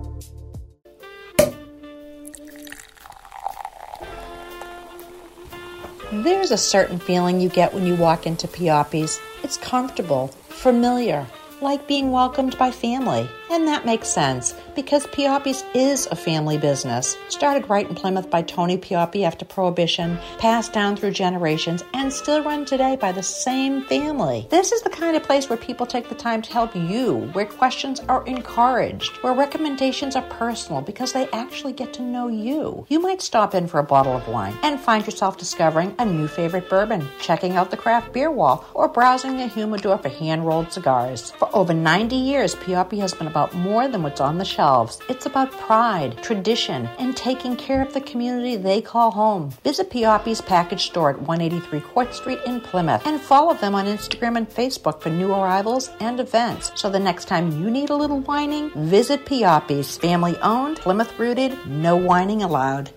There's a certain feeling you get when you walk into Pioppi's. It's comfortable, familiar, like being welcomed by family. And that makes sense, because Pioppi's is a family business. Started right in Plymouth by Tony Pioppi after Prohibition, passed down through generations, and still run today by the same family. This is the kind of place where people take the time to help you, where questions are encouraged, where recommendations are personal because they actually get to know you. You might stop in for a bottle of wine and find yourself discovering a new favorite bourbon, checking out the craft beer wall, or browsing the humidor for hand-rolled cigars. For over ninety years, Pioppi has been about more than what's on the shelves. It's about pride, tradition, and taking care of the community they call home. Visit Pioppi's package store at one eighty-three Court Street in Plymouth, and follow them on Instagram and Facebook for new arrivals and events. So the next time you need a little whining, visit Pioppi's. Family owned, Plymouth rooted, no whining allowed.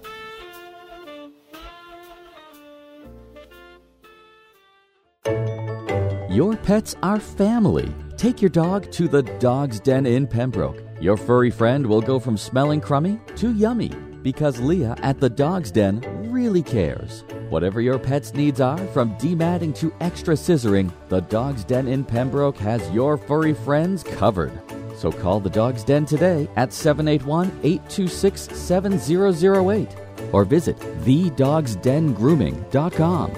Your pets are family. Take your dog to the Dog's Den in Pembroke. Your furry friend will go from smelling crummy to yummy. Because Leah at the Dog's Den really cares. Whatever your pet's needs are, from dematting to extra scissoring, the Dog's Den in Pembroke has your furry friends covered. So call the Dog's Den today at seven eight one, eight two six, seven zero zero eight or visit the dogs den grooming dot com.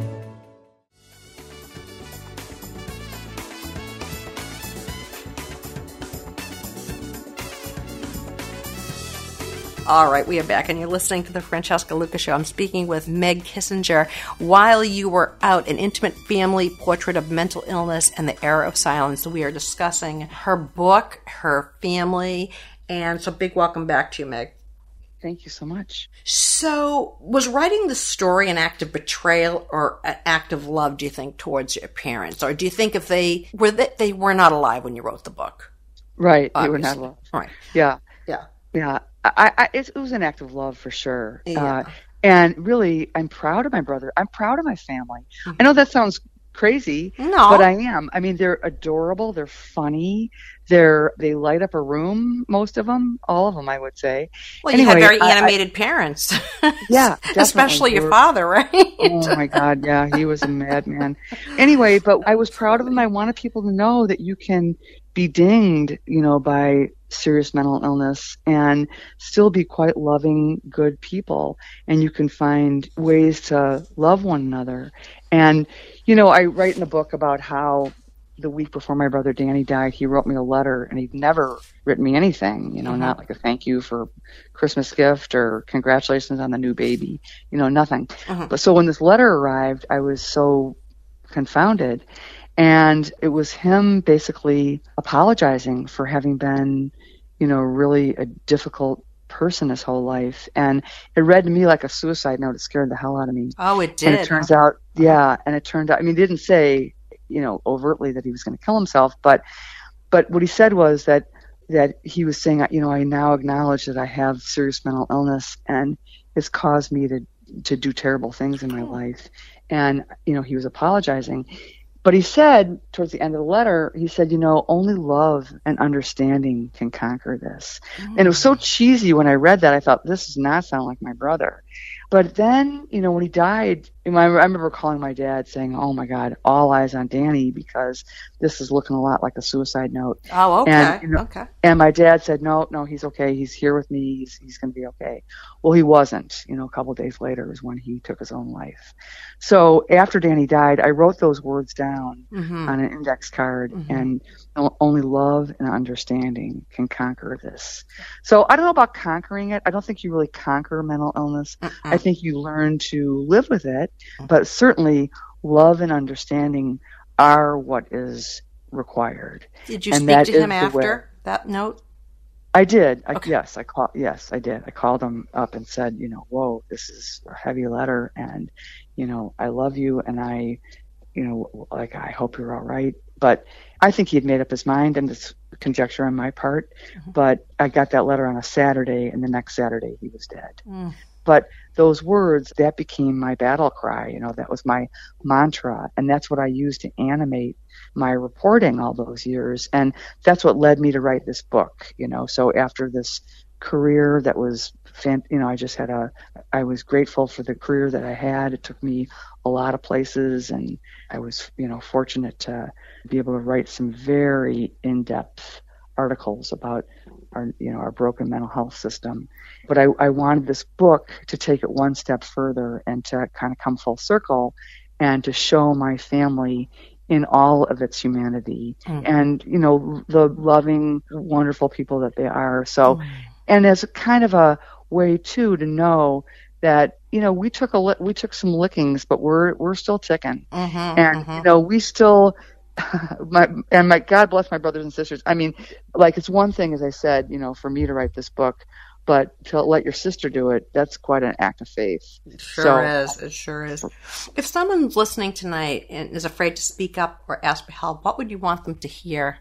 All right, we are back, and you're listening to the Francesca Lucas Show. I'm speaking with Meg Kissinger. While you were out, An Intimate Family Portrait of Mental Illness and the Era of Silence, we are discussing her book, her family, and so big welcome back to you, Meg. Thank you so much. So, was writing the story an act of betrayal or an act of love, do you think, towards your parents? Or do you think if they were that they were not alive when you wrote the book? Right, Obviously. they were not alive. Right. Yeah. Yeah. Yeah. I, I, it, it was an act of love for sure. Yeah. Uh, and really, I'm proud of my brother. I'm proud of my family. Mm-hmm. I know that sounds crazy, no. but I am. I mean, they're adorable. They're funny. They're, they light up a room, most of them, all of them, I would say. Well, anyway, you had very I, animated I, parents. Yeah. Especially your were, father, right? Oh, my God. Yeah, he was a madman. Anyway, but I was proud of him. I wanted people to know that you can be dinged, you know, by serious mental illness and still be quite loving, good people. And you can find ways to love one another. And, you know, I write in the book about how the week before my brother Danny died, he wrote me a letter, and he'd never written me anything, you know, mm-hmm. not like a thank you for Christmas gift or congratulations on the new baby, you know, nothing. Mm-hmm. But so when this letter arrived, I was so confounded. And it was him basically apologizing for having been, you know, really a difficult person his whole life. And it read to me like a suicide note. It scared the hell out of me. Oh, it did. And it turns out, yeah, and it turned out, I mean, he didn't say, you know, overtly that he was going to kill himself, but but what he said was that that he was saying, you know, I now acknowledge that I have serious mental illness and it's caused me to to do terrible things in my life. And, you know, he was apologizing. But he said, towards the end of the letter, he said, you know, only love and understanding can conquer this. Mm. And it was so cheesy when I read that. I thought, this does not sound like my brother. But then, you know, when he died, you know, I remember calling my dad saying, oh, my God, all eyes on Danny because this is looking a lot like a suicide note. Oh, okay. And, you know, okay. And my dad said, no, no, he's okay. He's here with me. He's, he's going to be okay. Well, he wasn't. You know, a couple of days later is when he took his own life. So after Danny died, I wrote those words down mm-hmm. on an index card, mm-hmm. and only love and understanding can conquer this. So I don't know about conquering it. I don't think you really conquer mental illness. Mm-mm. I think you learn to live with it, but certainly love and understanding are what is required. Did you and speak to him after that note? I did. I, okay. Yes, I call, Yes, I did. I called him up and said, you know, whoa, this is a heavy letter, and you know, I love you, and I, you know, like I hope you're all right. But I think he had made up his mind, and it's conjecture on my part. Mm-hmm. But I got that letter on a Saturday, and the next Saturday he was dead. Mm. But those words, that became my battle cry. You know, that was my mantra, and that's what I used to animate my reporting all those years. And that's what led me to write this book, you know. So after this career that was, fan, you know, I just had a, I was grateful for the career that I had. It took me a lot of places, and I was, you know, fortunate to be able to write some very in-depth articles about our, you know, our broken mental health system. But I, I wanted this book to take it one step further and to kind of come full circle and to show my family in all of its humanity mm. and, you know, the loving, wonderful people that they are. So, mm. and as kind of a way too to know that, you know, we took a li- we took some lickings, but we're we're still ticking, mm-hmm, and mm-hmm. you know, we still. my and my God bless my brothers and sisters. I mean, like, it's one thing, as I said, you know, for me to write this book, but to let your sister do it, that's quite an act of faith. It sure so, is. It sure is. If someone's listening tonight and is afraid to speak up or ask for help, what would you want them to hear?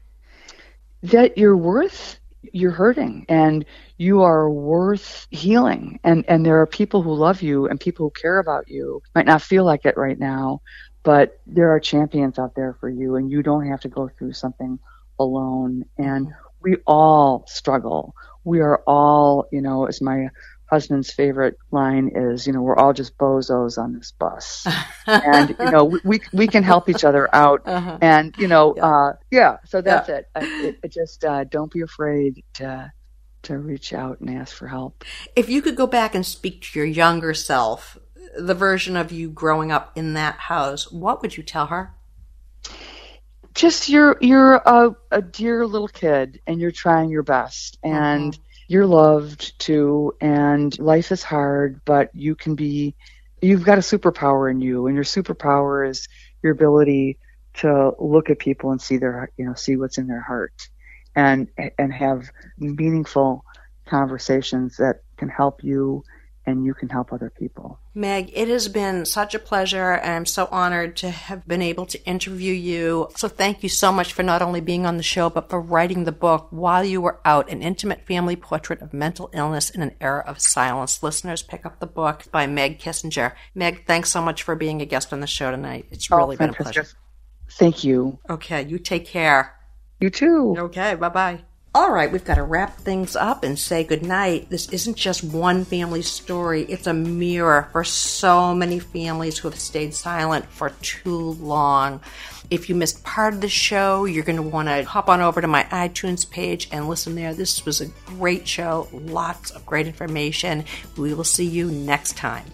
That you're worth, you're hurting, and you are worth healing. And, and there are people who love you and people who care about you. Might not feel like it right now, but there are champions out there for you, and you don't have to go through something alone. And we all struggle. We are all, you know, as my husband's favorite line is, you know, we're all just bozos on this bus. And, you know, we, we, we can help each other out. Uh-huh. And, you know, yeah, uh, yeah so that's yeah. it. I, it, it just uh, don't be afraid to to reach out and ask for help. If you could go back and speak to your younger self, the version of you growing up in that house, what would you tell her? Just you're you're a, a dear little kid, and you're trying your best, and mm-hmm. you're loved too, and life is hard, but you can be, you've got a superpower in you, and your superpower is your ability to look at people and see their, you know, see what's in their heart, and and have meaningful conversations that can help you, and you can help other people. Meg, it has been such a pleasure, and I'm so honored to have been able to interview you. So thank you so much for not only being on the show, but for writing the book while you were out, An Intimate Family Portrait of Mental Illness in an Era of Silence. Listeners, pick up the book by Meg Kissinger. Meg, thanks so much for being a guest on the show tonight. It's really oh, been a pleasure. Thank you. Okay, you take care. You too. Okay, bye-bye. All right, we've got to wrap things up and say goodnight. This isn't just one family story. It's a mirror for so many families who have stayed silent for too long. If you missed part of the show, you're going to want to hop on over to my iTunes page and listen there. This was a great show, lots of great information. We will see you next time.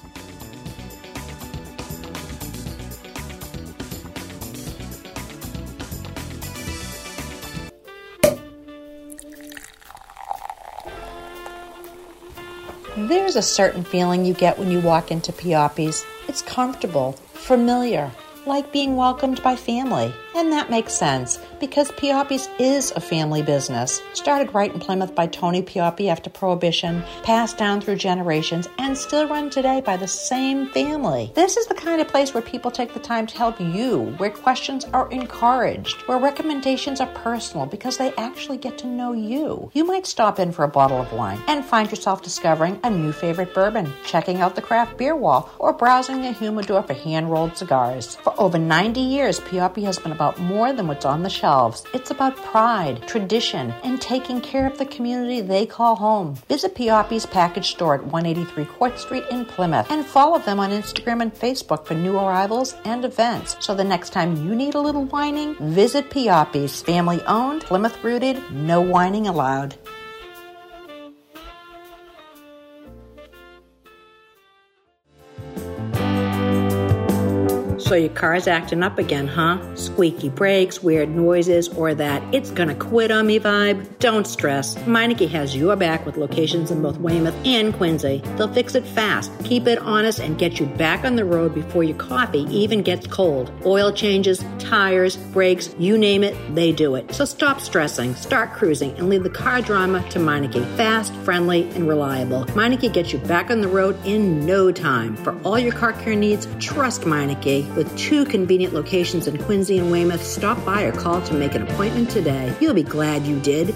There's a certain feeling you get when you walk into Pioppi's. It's comfortable, familiar, like being welcomed by family. And that makes sense, because Pioppi's is a family business. Started right in Plymouth by Tony Pioppi after Prohibition, passed down through generations, and still run today by the same family. This is the kind of place where people take the time to help you, where questions are encouraged, where recommendations are personal because they actually get to know you. You might stop in for a bottle of wine and find yourself discovering a new favorite bourbon, checking out the craft beer wall, or browsing the humidor for hand-rolled cigars. For over ninety years, Pioppi has been about more than what's on the shelves. It's about pride, tradition, and taking care of the community they call home. Visit Pioppi's package store at one eighty-three Court Street in Plymouth and follow them on Instagram and Facebook for new arrivals and events. So the next time you need a little whining, visit Pioppi's. Family owned, Plymouth rooted, no whining allowed. So your car's acting up again, huh? Squeaky brakes, weird noises, or that it's gonna quit on me vibe? Don't stress. Meineke has your back with locations in both Weymouth and Quincy. They'll fix it fast, keep it honest, and get you back on the road before your coffee even gets cold. Oil changes, tires, brakes, you name it, they do it. So stop stressing, start cruising, and leave the car drama to Meineke. Fast, friendly, and reliable. Meineke gets you back on the road in no time. For all your car care needs, trust Meineke. With two convenient locations in Quincy and Weymouth, stop by or call to make an appointment today. You'll be glad you did.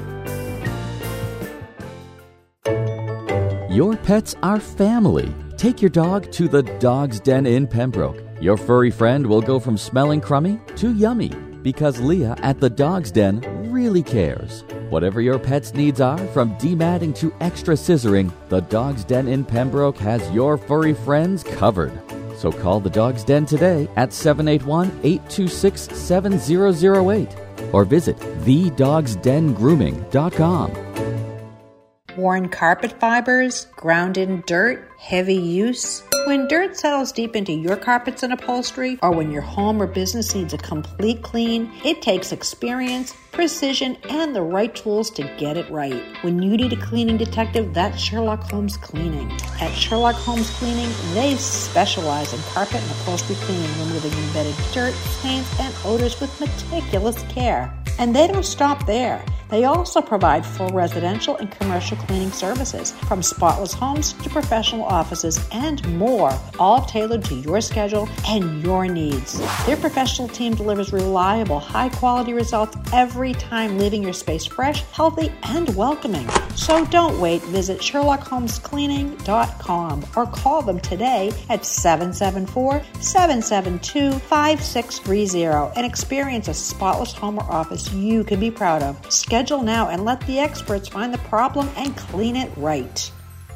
Your pets are family. Take your dog to the Dog's Den in Pembroke. Your furry friend will go from smelling crummy to yummy, because Leah at the Dog's Den really cares. Whatever your pet's needs are, from dematting to extra scissoring, the Dog's Den in Pembroke has your furry friends covered. So call the Dog's Den today at seven eight one, eight two six, seven zero zero eight or visit the dogs den grooming dot com. Worn carpet fibers, ground in dirt, heavy use. When dirt settles deep into your carpets and upholstery, or when your home or business needs a complete clean, it takes experience, precision, and the right tools to get it right. When you need a cleaning detective, that's Sherlock Holmes Cleaning. At Sherlock Holmes Cleaning, they specialize in carpet and upholstery cleaning, removing embedded dirt, stains, and odors with meticulous care. And they don't stop there. They also provide full residential and commercial cleaning services, from spotless homes to professional offices and more, all tailored to your schedule and your needs. Their professional team delivers reliable, high-quality results every time, leaving your space fresh, healthy, and welcoming. So don't wait. Visit Sherlock Holmes Cleaning dot com or call them today at seven seven four, seven seven two, five six three zero and experience a spotless home or office you can be proud of. Schedule now and let the experts find the problem and clean it right.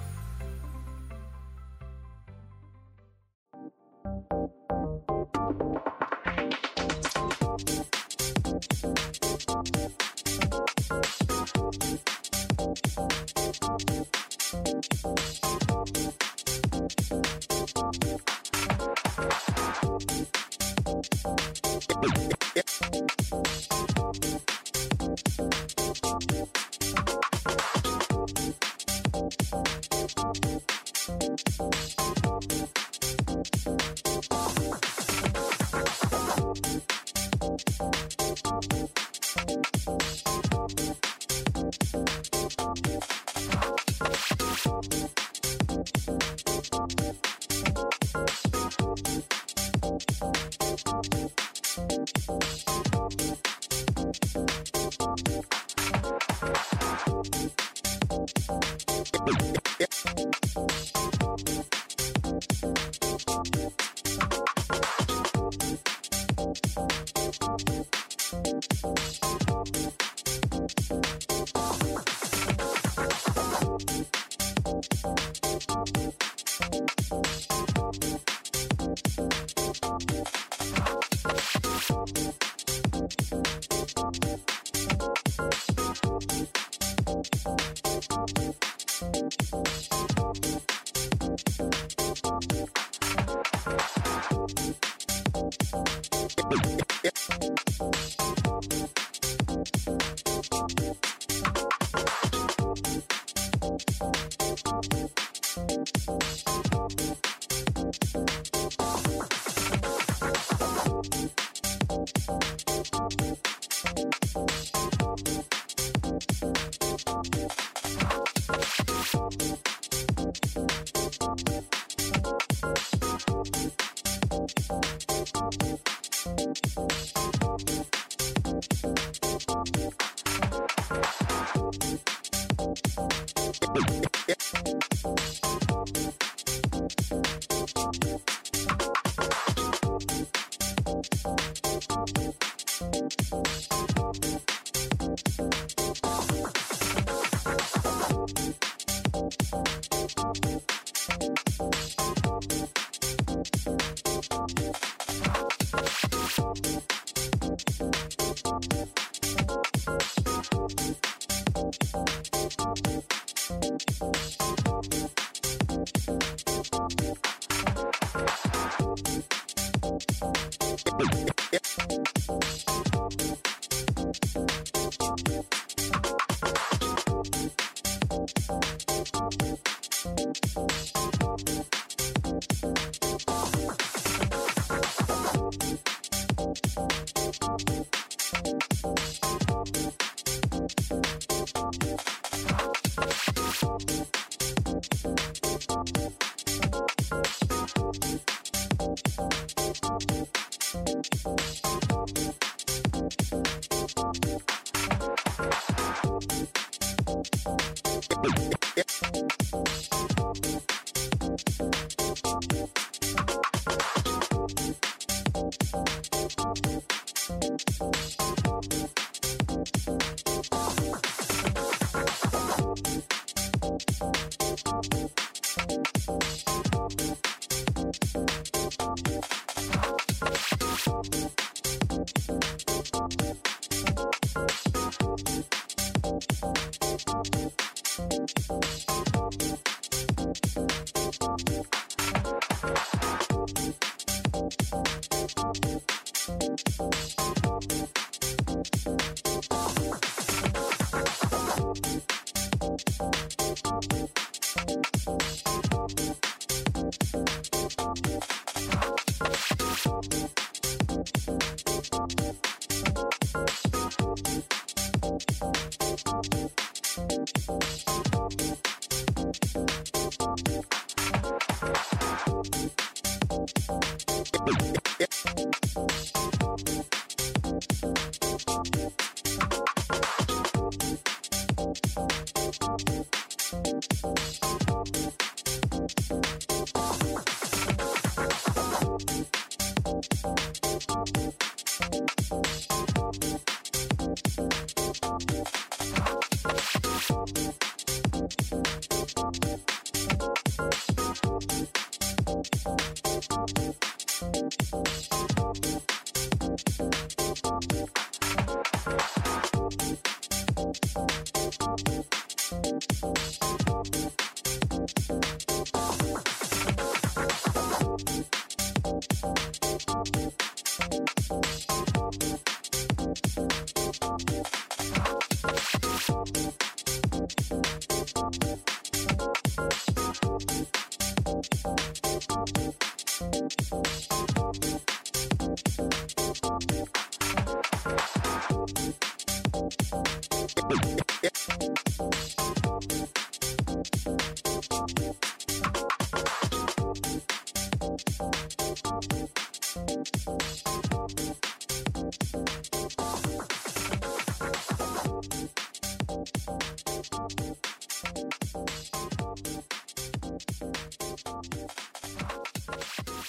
Thank you.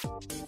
life.